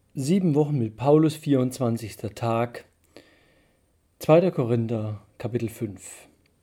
7 Wochen mit Paulus, 24. Tag, 2. Korinther, Kapitel 5.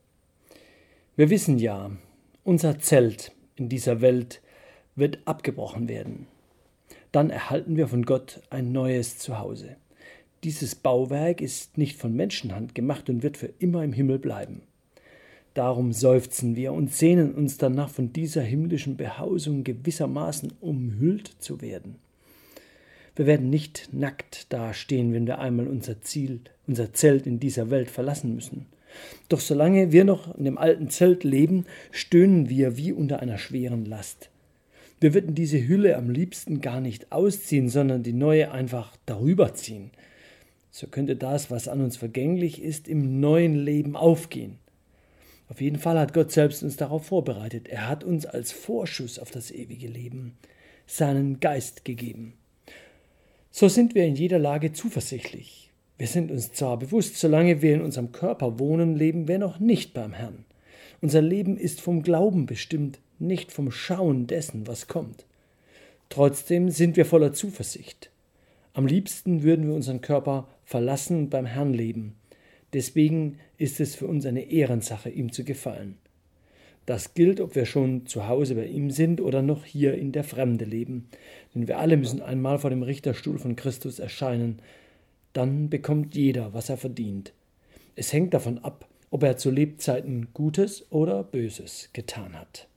Wir wissen ja, unser Zelt in dieser Welt wird abgebrochen werden. Dann erhalten wir von Gott ein neues Zuhause. Dieses Bauwerk ist nicht von Menschenhand gemacht und wird für immer im Himmel bleiben. Darum seufzen wir und sehnen uns danach, von dieser himmlischen Behausung gewissermaßen umhüllt zu werden. Wir werden nicht nackt dastehen, wenn wir einmal unser Zelt in dieser Welt verlassen müssen. Doch solange wir noch in dem alten Zelt leben, stöhnen wir wie unter einer schweren Last. Wir würden diese Hülle am liebsten gar nicht ausziehen, sondern die neue einfach darüber ziehen. So könnte das, was an uns vergänglich ist, im neuen Leben aufgehen. Auf jeden Fall hat Gott selbst uns darauf vorbereitet. Er hat uns als Vorschuss auf das ewige Leben seinen Geist gegeben. So sind wir in jeder Lage zuversichtlich. Wir sind uns zwar bewusst, solange wir in unserem Körper wohnen, leben wir noch nicht beim Herrn. Unser Leben ist vom Glauben bestimmt, nicht vom Schauen dessen, was kommt. Trotzdem sind wir voller Zuversicht. Am liebsten würden wir unseren Körper verlassen und beim Herrn leben. Deswegen ist es für uns eine Ehrensache, ihm zu gefallen. Das gilt, ob wir schon zu Hause bei ihm sind oder noch hier in der Fremde leben. Denn wir alle müssen einmal vor dem Richterstuhl von Christus erscheinen. Dann bekommt jeder, was er verdient. Es hängt davon ab, ob er zu Lebzeiten Gutes oder Böses getan hat.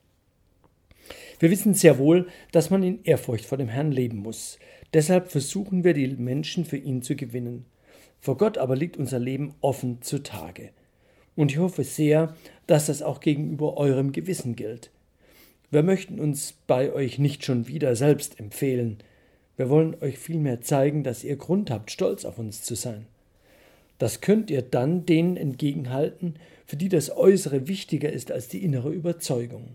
Wir wissen sehr wohl, dass man in Ehrfurcht vor dem Herrn leben muss. Deshalb versuchen wir, die Menschen für ihn zu gewinnen. Vor Gott aber liegt unser Leben offen zutage. Und ich hoffe sehr, dass das auch gegenüber eurem Gewissen gilt. Wir möchten uns bei euch nicht schon wieder selbst empfehlen. Wir wollen euch vielmehr zeigen, dass ihr Grund habt, stolz auf uns zu sein. Das könnt ihr dann denen entgegenhalten, für die das Äußere wichtiger ist als die innere Überzeugung.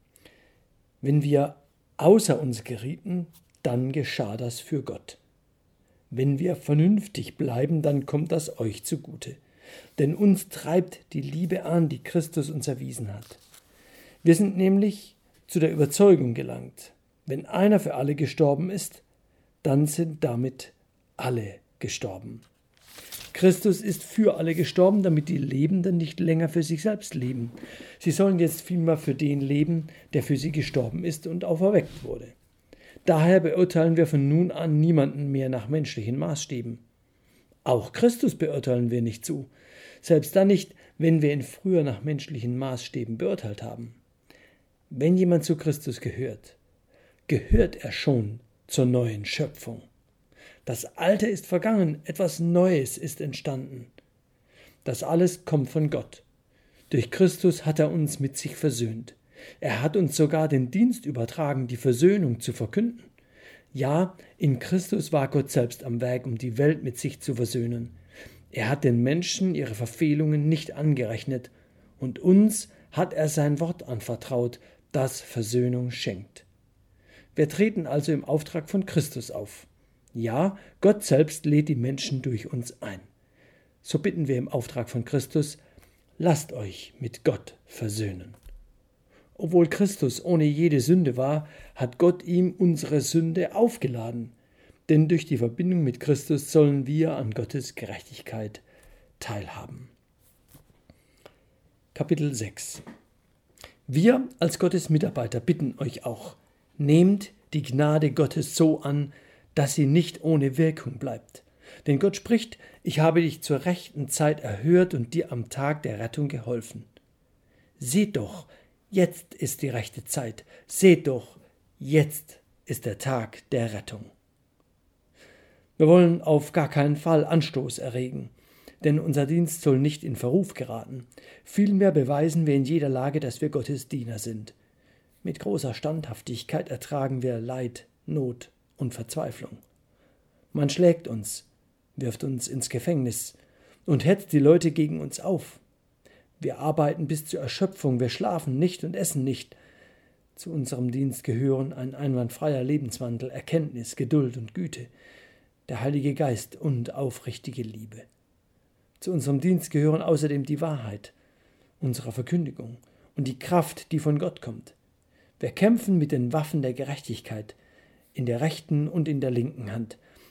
Wenn wir außer uns gerieten, dann geschah das für Gott. Wenn wir vernünftig bleiben, dann kommt das euch zugute. Denn uns treibt die Liebe an, die Christus uns erwiesen hat. Wir sind nämlich zu der Überzeugung gelangt, wenn einer für alle gestorben ist, dann sind damit alle gestorben. Christus ist für alle gestorben, damit die Lebenden nicht länger für sich selbst leben. Sie sollen jetzt vielmehr für den leben, der für sie gestorben ist und auferweckt wurde. Daher beurteilen wir von nun an niemanden mehr nach menschlichen Maßstäben. Auch Christus beurteilen wir nicht zu, selbst dann nicht, wenn wir ihn früher nach menschlichen Maßstäben beurteilt haben. Wenn jemand zu Christus gehört, gehört er schon zur neuen Schöpfung. Das Alte ist vergangen, etwas Neues ist entstanden. Das alles kommt von Gott. Durch Christus hat er uns mit sich versöhnt. Er hat uns sogar den Dienst übertragen, die Versöhnung zu verkünden. Ja, in Christus war Gott selbst am Werk, um die Welt mit sich zu versöhnen. Er hat den Menschen ihre Verfehlungen nicht angerechnet und uns hat er sein Wort anvertraut, das Versöhnung schenkt. Wir treten also im Auftrag von Christus auf. Ja, Gott selbst lädt die Menschen durch uns ein. So bitten wir im Auftrag von Christus, lasst euch mit Gott versöhnen. Obwohl Christus ohne jede Sünde war, hat Gott ihm unsere Sünde aufgeladen. Denn durch die Verbindung mit Christus sollen wir an Gottes Gerechtigkeit teilhaben. Kapitel 6. Wir als Gottes Mitarbeiter bitten euch auch, nehmt die Gnade Gottes so an, dass sie nicht ohne Wirkung bleibt. Denn Gott spricht, ich habe dich zur rechten Zeit erhört und dir am Tag der Rettung geholfen. Seht doch, jetzt ist die rechte Zeit. Seht doch, jetzt ist der Tag der Rettung. Wir wollen auf gar keinen Fall Anstoß erregen, denn unser Dienst soll nicht in Verruf geraten. Vielmehr beweisen wir in jeder Lage, dass wir Gottes Diener sind. Mit großer Standhaftigkeit ertragen wir Leid, Not und Verzweiflung. Man schlägt uns, wirft uns ins Gefängnis und hetzt die Leute gegen uns auf. Wir arbeiten bis zur Erschöpfung, wir schlafen nicht und essen nicht. Zu unserem Dienst gehören ein einwandfreier Lebenswandel, Erkenntnis, Geduld und Güte, der Heilige Geist und aufrichtige Liebe. Zu unserem Dienst gehören außerdem die Wahrheit unserer Verkündigung und die Kraft, die von Gott kommt. Wir kämpfen mit den Waffen der Gerechtigkeit in der rechten und in der linken Hand.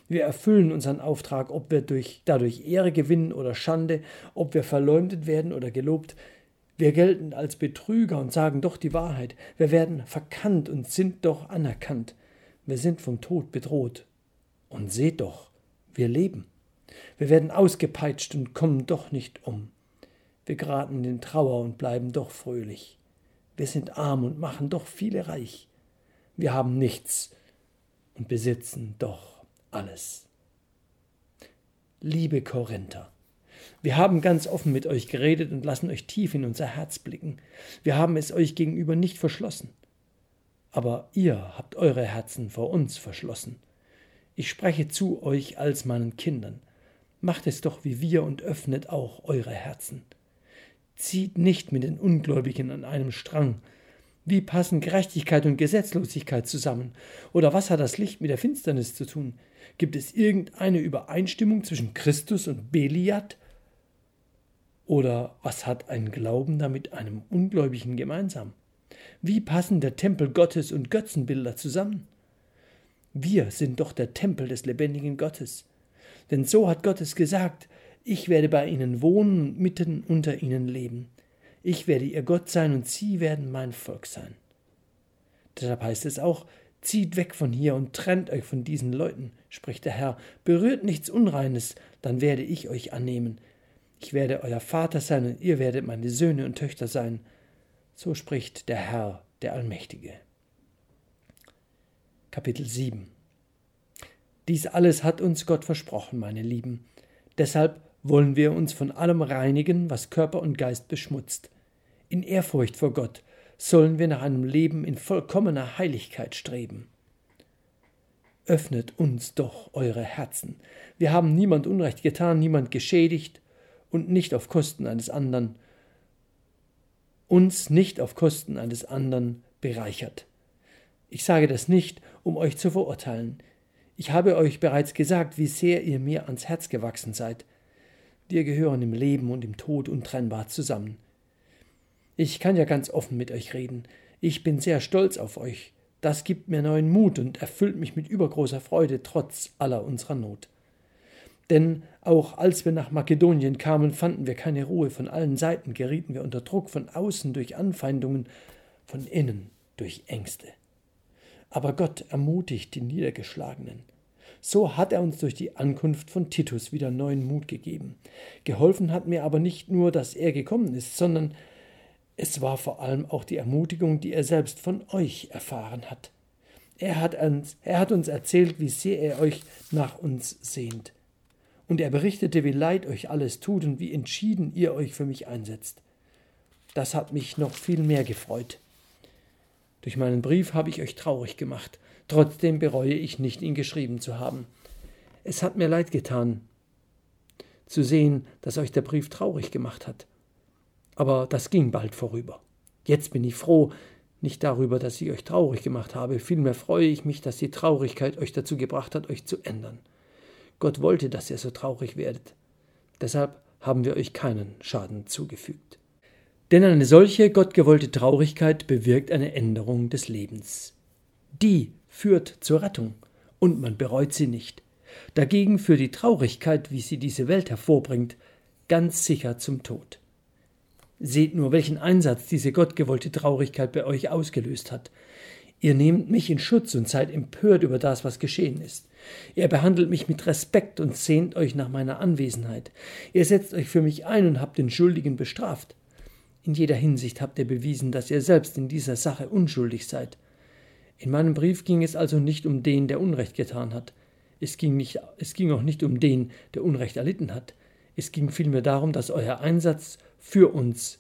Wir erfüllen unseren Auftrag, ob wir dadurch Ehre gewinnen oder Schande, ob wir verleumdet werden oder gelobt. Wir gelten als Betrüger und sagen doch die Wahrheit. Wir werden verkannt und sind doch anerkannt. Wir sind vom Tod bedroht. Und seht doch, wir leben. Wir werden ausgepeitscht und kommen doch nicht um. Wir geraten in Trauer und bleiben doch fröhlich. Wir sind arm und machen doch viele reich. Wir haben nichts und besitzen doch alles. Liebe Korinther, wir haben ganz offen mit euch geredet und lassen euch tief in unser Herz blicken. Wir haben es euch gegenüber nicht verschlossen. Aber ihr habt eure Herzen vor uns verschlossen. Ich spreche zu euch als meinen Kindern. Macht es doch wie wir und öffnet auch eure Herzen. Zieht nicht mit den Ungläubigen an einem Strang. Wie passen Gerechtigkeit und Gesetzlosigkeit zusammen? Oder was hat das Licht mit der Finsternis zu tun? Gibt es irgendeine Übereinstimmung zwischen Christus und Beliat? Oder was hat ein Glaubender mit einem Ungläubigen gemeinsam? Wie passen der Tempel Gottes und Götzenbilder zusammen? Wir sind doch der Tempel des lebendigen Gottes. Denn so hat Gott es gesagt: Ich werde bei ihnen wohnen und mitten unter ihnen leben. Ich werde ihr Gott sein und sie werden mein Volk sein. Deshalb heißt es auch: Zieht weg von hier und trennt euch von diesen Leuten, spricht der Herr. Berührt nichts Unreines, dann werde ich euch annehmen. Ich werde euer Vater sein und ihr werdet meine Söhne und Töchter sein. So spricht der Herr, der Allmächtige. Kapitel 7. Dies alles hat uns Gott versprochen, meine Lieben. Deshalb wollen wir uns von allem reinigen, was Körper und Geist beschmutzt. In Ehrfurcht vor Gott sollen wir nach einem Leben in vollkommener Heiligkeit streben. Öffnet uns doch eure Herzen. Wir haben niemand Unrecht getan, niemand geschädigt und nicht auf Kosten eines anderen, uns nicht auf Kosten eines anderen bereichert. Ich sage das nicht, um euch zu verurteilen. Ich habe euch bereits gesagt, wie sehr ihr mir ans Herz gewachsen seid. Wir gehören im Leben und im Tod untrennbar zusammen. Ich kann ja ganz offen mit euch reden. Ich bin sehr stolz auf euch. Das gibt mir neuen Mut und erfüllt mich mit übergroßer Freude trotz aller unserer Not. Denn auch als wir nach Makedonien kamen, fanden wir keine Ruhe. Von allen Seiten gerieten wir unter Druck, von außen durch Anfeindungen, von innen durch Ängste. Aber Gott ermutigt die Niedergeschlagenen. So hat er uns durch die Ankunft von Titus wieder neuen Mut gegeben. Geholfen hat mir aber nicht nur, dass er gekommen ist, sondern es war vor allem auch die Ermutigung, die er selbst von euch erfahren hat. Er hat uns erzählt, wie sehr er euch nach uns sehnt. Und er berichtete, wie leid euch alles tut und wie entschieden ihr euch für mich einsetzt. Das hat mich noch viel mehr gefreut. Durch meinen Brief habe ich euch traurig gemacht. Trotzdem bereue ich nicht, ihn geschrieben zu haben. Es hat mir leid getan, zu sehen, dass euch der Brief traurig gemacht hat. Aber das ging bald vorüber. Jetzt bin ich froh, nicht darüber, dass ich euch traurig gemacht habe. Vielmehr freue ich mich, dass die Traurigkeit euch dazu gebracht hat, euch zu ändern. Gott wollte, dass ihr so traurig werdet. Deshalb haben wir euch keinen Schaden zugefügt. Denn eine solche gottgewollte Traurigkeit bewirkt eine Änderung des Lebens. Die führt zur Rettung und man bereut sie nicht. Dagegen führt die Traurigkeit, wie sie diese Welt hervorbringt, ganz sicher zum Tod. Seht nur, welchen Einsatz diese gottgewollte Traurigkeit bei euch ausgelöst hat. Ihr nehmt mich in Schutz und seid empört über das, was geschehen ist. Ihr behandelt mich mit Respekt und sehnt euch nach meiner Anwesenheit. Ihr setzt euch für mich ein und habt den Schuldigen bestraft. In jeder Hinsicht habt ihr bewiesen, dass ihr selbst in dieser Sache unschuldig seid. In meinem Brief ging es also nicht um den, der Unrecht getan hat. Es ging auch nicht um den, der Unrecht erlitten hat. Es ging vielmehr darum, dass euer Einsatz für uns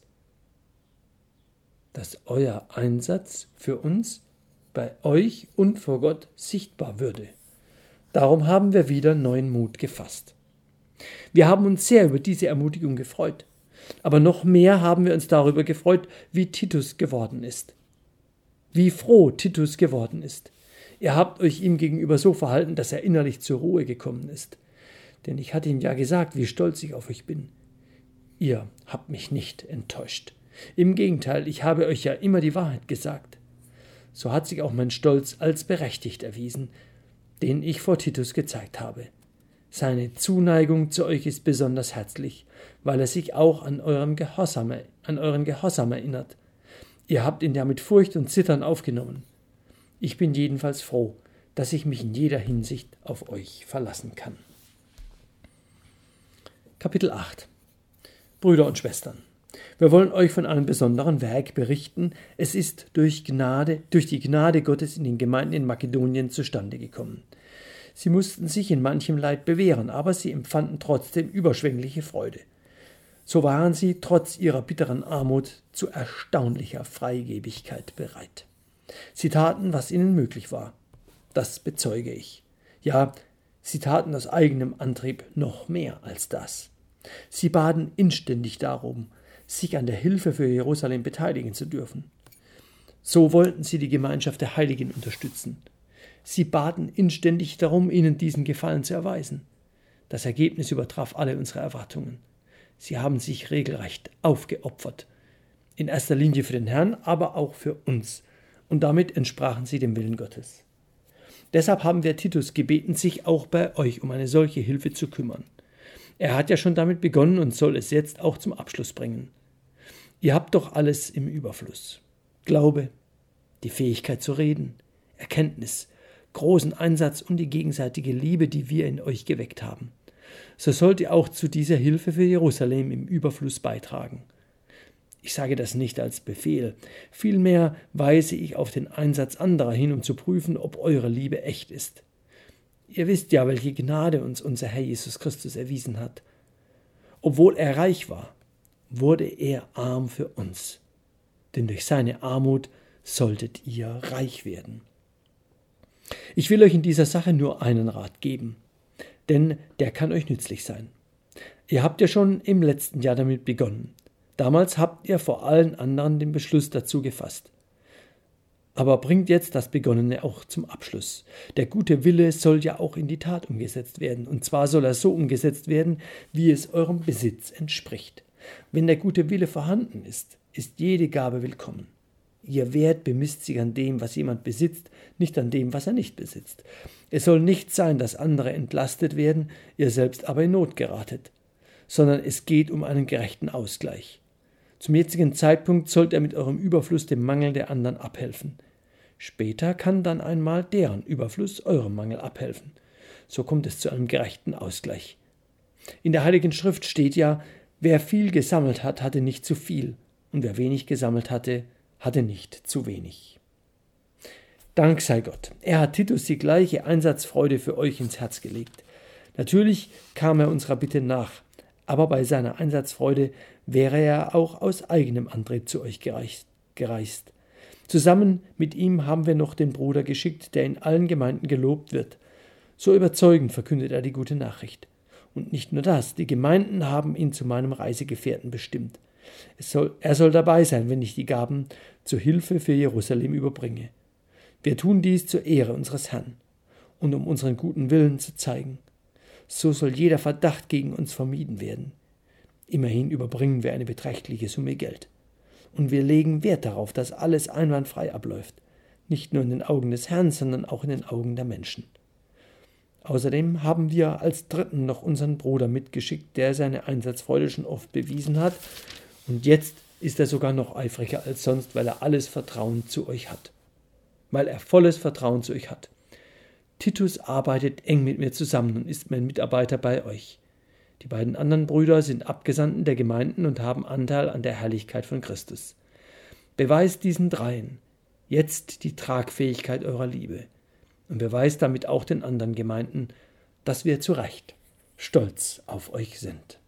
bei euch und vor Gott sichtbar würde. Darum haben wir wieder neuen Mut gefasst. Wir haben uns sehr über diese Ermutigung gefreut, aber noch mehr haben wir uns darüber gefreut, wie Titus geworden ist. Wie froh Titus geworden ist. Ihr habt euch ihm gegenüber so verhalten, dass er innerlich zur Ruhe gekommen ist. Denn ich hatte ihm ja gesagt, wie stolz ich auf euch bin. Ihr habt mich nicht enttäuscht. Im Gegenteil, ich habe euch ja immer die Wahrheit gesagt. So hat sich auch mein Stolz als berechtigt erwiesen. den ich vor Titus gezeigt habe. Seine Zuneigung zu euch ist besonders herzlich, weil er sich auch an euren Gehorsam erinnert. Ihr habt ihn ja mit Furcht und Zittern aufgenommen. Ich bin jedenfalls froh, dass ich mich in jeder Hinsicht auf euch verlassen kann. Kapitel 8. Brüder und Schwestern, wir wollen euch von einem besonderen Werk berichten. Es ist durch die Gnade Gottes in den Gemeinden in Makedonien zustande gekommen. Sie mussten sich in manchem Leid bewähren, aber sie empfanden trotzdem überschwängliche Freude. So waren sie trotz ihrer bitteren Armut zu erstaunlicher Freigebigkeit bereit. Sie taten, was ihnen möglich war. Das bezeuge ich. Ja, sie taten aus eigenem Antrieb noch mehr als das. Sie baten inständig darum, sich an der Hilfe für Jerusalem beteiligen zu dürfen. So wollten sie die Gemeinschaft der Heiligen unterstützen. Sie baten inständig darum, ihnen diesen Gefallen zu erweisen. Das Ergebnis übertraf alle unsere Erwartungen. Sie haben sich regelrecht aufgeopfert. In erster Linie für den Herrn, aber auch für uns. Und damit entsprachen sie dem Willen Gottes. Deshalb haben wir Titus gebeten, sich auch bei euch um eine solche Hilfe zu kümmern. Er hat ja schon damit begonnen und soll es jetzt auch zum Abschluss bringen. Ihr habt doch alles im Überfluss. Glaube, die Fähigkeit zu reden, Erkenntnis, großen Einsatz und die gegenseitige Liebe, die wir in euch geweckt haben. So sollt ihr auch zu dieser Hilfe für Jerusalem im Überfluss beitragen. Ich sage das nicht als Befehl, vielmehr weise ich auf den Einsatz anderer hin, um zu prüfen, ob eure Liebe echt ist. Ihr wisst ja, welche Gnade uns unser Herr Jesus Christus erwiesen hat. Obwohl er reich war, wurde er arm für uns, denn durch seine Armut solltet ihr reich werden. Ich will euch in dieser Sache nur einen Rat geben, denn der kann euch nützlich sein. Ihr habt ja schon im letzten Jahr damit begonnen. Damals habt ihr vor allen anderen den Beschluss dazu gefasst. Aber bringt jetzt das Begonnene auch zum Abschluss. Der gute Wille soll ja auch in die Tat umgesetzt werden. Und zwar soll er so umgesetzt werden, wie es eurem Besitz entspricht. Wenn der gute Wille vorhanden ist, ist jede Gabe willkommen. Ihr Wert bemisst sich an dem, was jemand besitzt, nicht an dem, was er nicht besitzt. Es soll nicht sein, dass andere entlastet werden, ihr selbst aber in Not geratet, sondern es geht um einen gerechten Ausgleich. Zum jetzigen Zeitpunkt sollt ihr mit eurem Überfluss dem Mangel der anderen abhelfen. Später kann dann einmal deren Überfluss eurem Mangel abhelfen. So kommt es zu einem gerechten Ausgleich. In der Heiligen Schrift steht ja, wer viel gesammelt hat, hatte nicht zu viel, und wer wenig gesammelt hatte, hatte nicht zu wenig. Dank sei Gott, er hat Titus die gleiche Einsatzfreude für euch ins Herz gelegt. Natürlich kam er unserer Bitte nach, aber bei seiner Einsatzfreude wäre er auch aus eigenem Antrieb zu euch gereist. Zusammen mit ihm haben wir noch den Bruder geschickt, der in allen Gemeinden gelobt wird. So überzeugend verkündet er die gute Nachricht. Und nicht nur das, die Gemeinden haben ihn zu meinem Reisegefährten bestimmt. Er soll dabei sein, wenn ich die Gaben zur Hilfe für Jerusalem überbringe. Wir tun dies zur Ehre unseres Herrn und um unseren guten Willen zu zeigen. So soll jeder Verdacht gegen uns vermieden werden. Immerhin überbringen wir eine beträchtliche Summe Geld. Und wir legen Wert darauf, dass alles einwandfrei abläuft. Nicht nur in den Augen des Herrn, sondern auch in den Augen der Menschen. Außerdem haben wir als Dritten noch unseren Bruder mitgeschickt, der seine Einsatzfreude schon oft bewiesen hat. Und jetzt ist er sogar noch eifriger als sonst, weil er volles Vertrauen zu euch hat. Titus arbeitet eng mit mir zusammen und ist mein Mitarbeiter bei euch. Die beiden anderen Brüder sind Abgesandten der Gemeinden und haben Anteil an der Herrlichkeit von Christus. Beweist diesen dreien jetzt die Tragfähigkeit eurer Liebe und beweist damit auch den anderen Gemeinden, dass wir zu Recht stolz auf euch sind.